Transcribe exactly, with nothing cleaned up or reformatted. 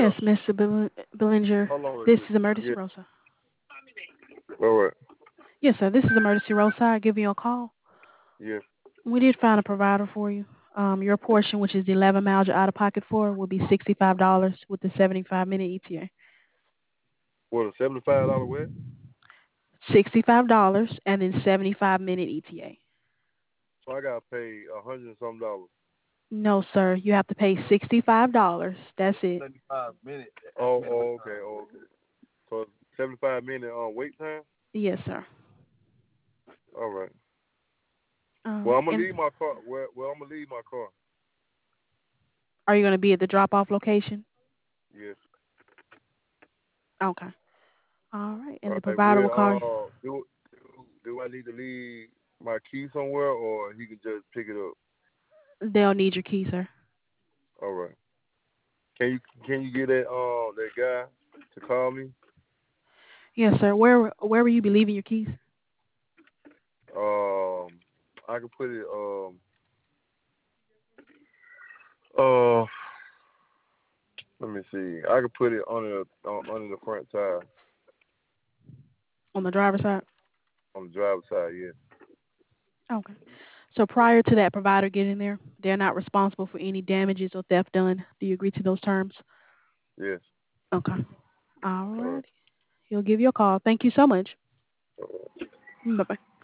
Yes, mister Bel- Bellinger. How long is This it? is Emergency Yeah. Rosa. All right. Yes, sir. This is Emergency Rosa. I give you a call. Yes. We did find a provider for you. Um, your portion, which is the eleven miles you're out of pocket for, will be sixty-five dollars with the seventy-five minute E T A. What a seventy-five dollar what? sixty-five dollars and then seventy-five minute E T A. So I gotta pay a hundred and some dollars. No, sir. You have to pay sixty-five dollars. That's it. Seventy-five minutes. Oh, oh, okay, oh, okay. So it's seventy-five minute uh, wait time. Yes, sir. All right. Uh, Well, I'm gonna and leave my car. Well, well, I'm gonna leave my car. are you going to be at the drop-off location? Yes. Okay. All right. And All the right. provider will call you. Well, uh, do do I need to leave my key somewhere, or he can just pick it up? They'll need your key, sir. All right. Can you can you get that uh that guy to call me? Yes, sir. Where where will you be leaving your keys? Um, I can put it um uh let me see. I can put it under the on, under the front tire On the driver's side? on the driver's side. Yeah. Okay. So prior to that provider getting there, they're not responsible for any damages or theft done. Do you agree to those terms? Yes. Okay. All All right. right. He'll give you a call. Thank you so much. All right. Bye-bye.